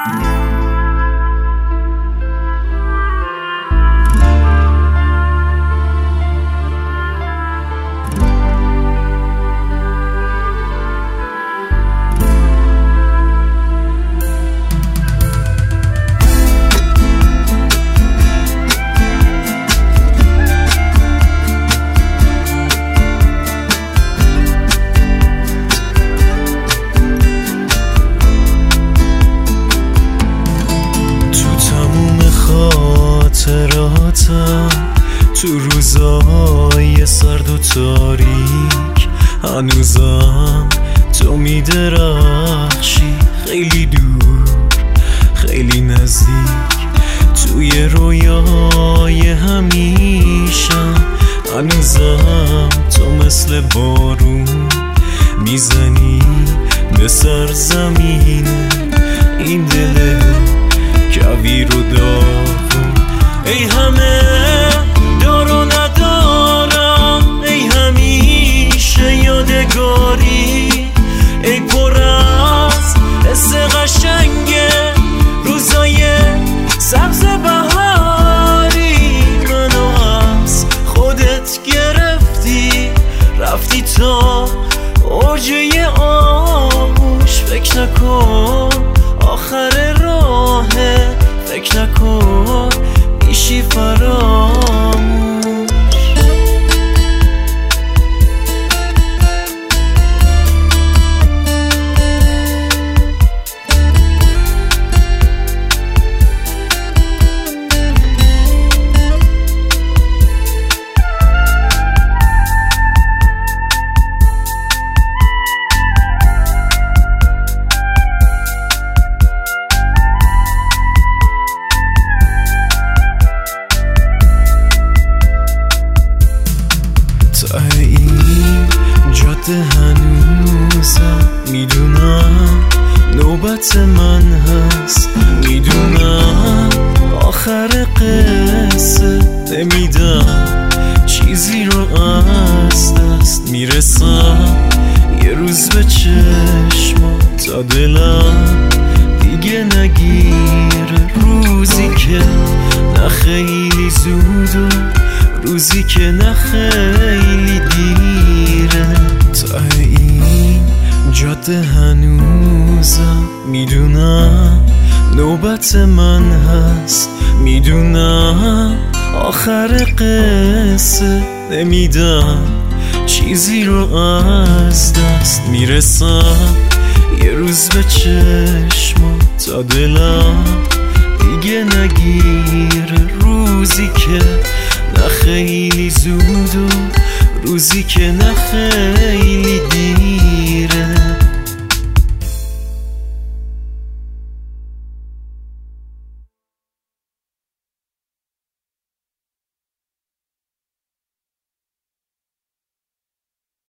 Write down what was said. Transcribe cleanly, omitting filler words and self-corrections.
تو روزای سرد و تاریک هنوزم تو میدرخشی، خیلی دور خیلی نزدیک، توی رویای همیشم هنوزم تو مثل بارون میزنی به سرزمین این دل کویر و داغون. ای همه دار و ندارم، ای همیشه یادگاری، ای پر از حس قشنگ روزای سبز بهاری، منو از خودت گرفتی رفتی تا اوجه آغوش. فکر نکن آخر راهه، فکر نکن میشی فراموش. ته این جاده هنوزم میدونم نوبت من هست، میدونم آخر قصه نمیدم چیزی رو از دست میرسم. یه روز به چشمم تا دلم دیگه نگیره، روزی که نه خیلی زود و روزی که نه خیلی دیره. ته این جاده هنوزم میدونم نوبت من هست، میدونم آخر قصه نمیدم چیزی رو از دست میرسم. یه روز به چشمم تا دلم دیگه نگیره، روزی که نه خیلی زود و روزی که نه خیلی دیر.